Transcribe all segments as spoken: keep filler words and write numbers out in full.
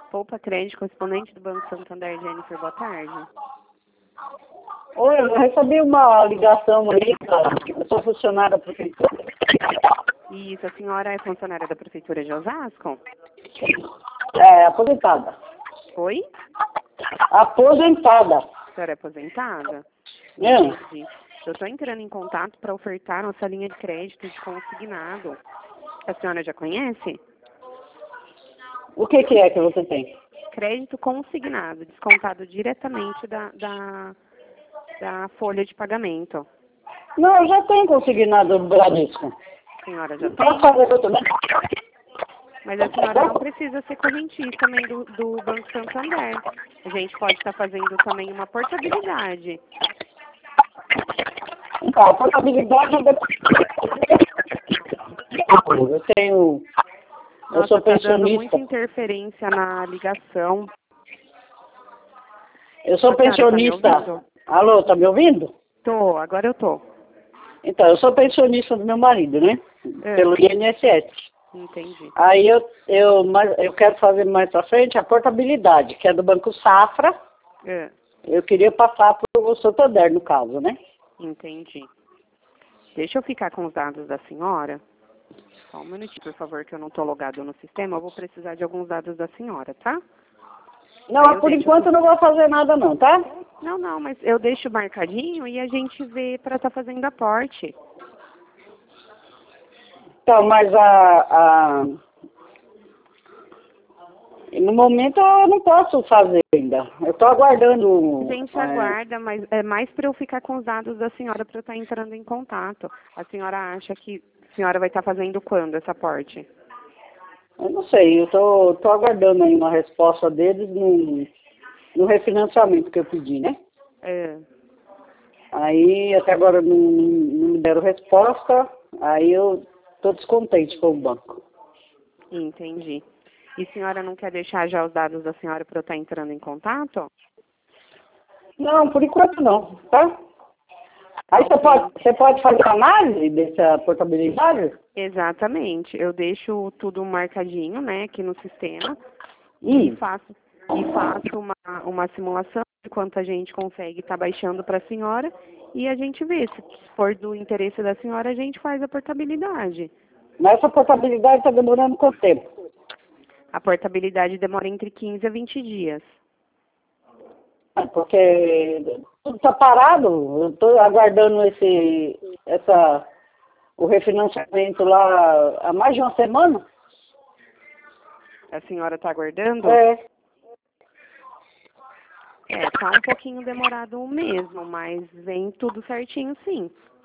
Poupa Crédito, correspondente do Banco Santander, Jennifer, boa tarde. Oi, eu recebi uma ligação aí, eu sou funcionária da prefeitura. Isso, a senhora é funcionária da Prefeitura de Osasco? É, aposentada. Oi? Aposentada. A senhora é aposentada? É. Entendi. Eu estou entrando em contato para ofertar nossa linha de crédito de consignado. A senhora já conhece? O que, que é que você tem? Crédito consignado, descontado diretamente da, da, da folha de pagamento. Não, eu já tenho consignado o Bradesco. A senhora já tem? Posso fazer eu também? Mas a senhora não precisa ser correntista também do, do Banco Santander. A gente pode estar fazendo também uma portabilidade. Então, a portabilidade é... Eu tenho... Eu Nossa, sou tá dando pensionista. muita interferência na ligação. Eu sou A senhora tá me pensionista. ouvindo? Alô, tá me ouvindo? Tô, agora eu tô. Então, eu sou pensionista do meu marido, né? É. Pelo I N S S. Entendi. Aí eu, eu, mas eu quero fazer mais pra frente a portabilidade, que é do Banco Safra. É. Eu queria passar para o Santander, no caso, né? Entendi. Deixa eu ficar com os dados da senhora. Só um minutinho, por favor, que eu não estou logado no sistema. Eu vou precisar de alguns dados da senhora, tá? Não, Aí eu por deixo enquanto eu não vou fazer nada não, tá? Não, não, mas eu deixo marcadinho e a gente vê para estar fazendo aporte. Então, mas a, a... No momento eu não posso fazer ainda. Eu estou aguardando... A gente é... aguarda, mas é mais para eu ficar com os dados da senhora para eu estar entrando em contato. A senhora acha que a senhora vai estar fazendo quando esse aporte? Eu não sei, eu estou tô, tô aguardando aí uma resposta deles no, no refinanciamento que eu pedi, né? É. Aí até agora não, não me deram resposta, aí eu estou descontente com o banco. Entendi. E a senhora não quer deixar já os dados da senhora para eu estar entrando em contato? Não, por enquanto não, tá? Aí você Ok. pode, você pode fazer análise dessa portabilidade? Exatamente. Eu deixo tudo marcadinho, né, aqui no sistema Hum. e faço e faço uma, uma simulação de quanto a gente consegue estar baixando para a senhora e a gente vê. Se for do interesse da senhora, a gente faz a portabilidade. Mas essa portabilidade está demorando quanto tempo? A portabilidade demora entre quinze a vinte dias. Porque tudo está parado, eu estou aguardando esse, essa, o refinanciamento lá há mais de uma semana. A senhora está aguardando? É. É, tá um pouquinho demorado mesmo, mas vem tudo certinho sim.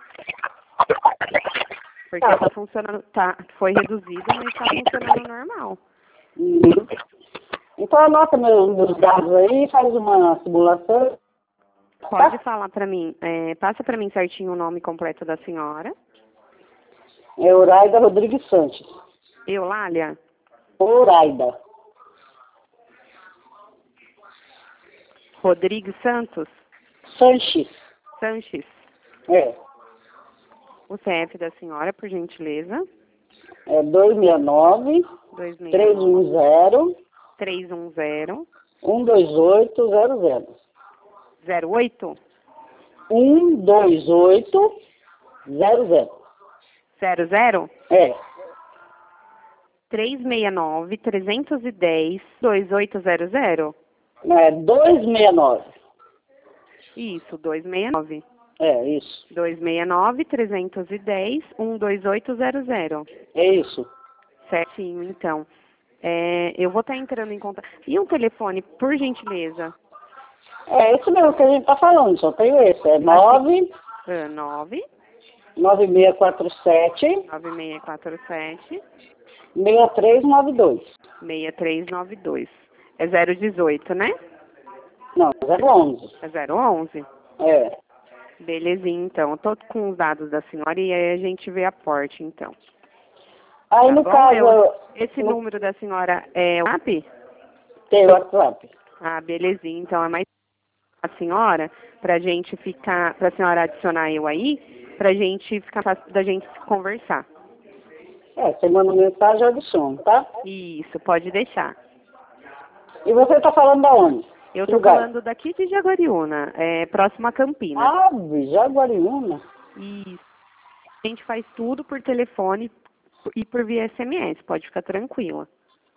Porque tá funcionando, tá, foi reduzido, mas tá funcionando normal. Uhum. Então anota meus, meus dados aí, faz uma simulação. Pode Tá? falar pra mim, é, passa pra mim certinho o nome completo da senhora. É Oraida Rodrigues Santos. Eulália? Oraida. Rodrigues Santos? Sanches. Sanches. É. O C F da senhora, por gentileza. É dois seis nove, dois seis três um zero, três um zero um dois oito zero zero. zero oito um dois oito zero zero. zero zero É. três seis nove, três um zero, dois oito zero zero. É dois seis nove. Isso, dois seis nove. É, isso. dois seis nove, três um zero, um dois oito zero zero. É isso. Certinho, então. É, eu vou estar entrando em contato. E um telefone, por gentileza? É esse mesmo que a gente tá falando, só tenho esse. É nove É, nove nove seis quatro sete nove seis quatro sete seis três nove dois. seis três nove dois. É zero dezoito, né? Não, zero onze. É zero onze. É. Belezinha, então. Eu tô com os dados da senhora e aí a gente vê a porte, então. Aí Tá no bom? caso. Eu, esse no, número da senhora é o WhatsApp? Tem o WhatsApp. Ah, belezinha. Então é mais a senhora, pra gente ficar, pra senhora adicionar eu aí, pra gente ficar fácil da gente conversar. É, você manda mensagem, eu adiciono, tá? Isso, pode deixar. E você está falando da onde? Eu estou falando daqui de Jaguariúna, é, próximo a Campinas. Ah, Jaguariúna. Isso. A gente faz tudo por telefone e por via S M S, pode ficar tranquila.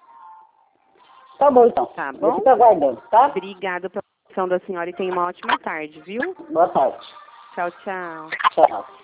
Tá bom, então. Tá bom? Eu fico aguardando, tá? Obrigada pela atenção da senhora e tenha uma ótima tarde, viu? Boa tarde. Tchau, tchau. Tchau.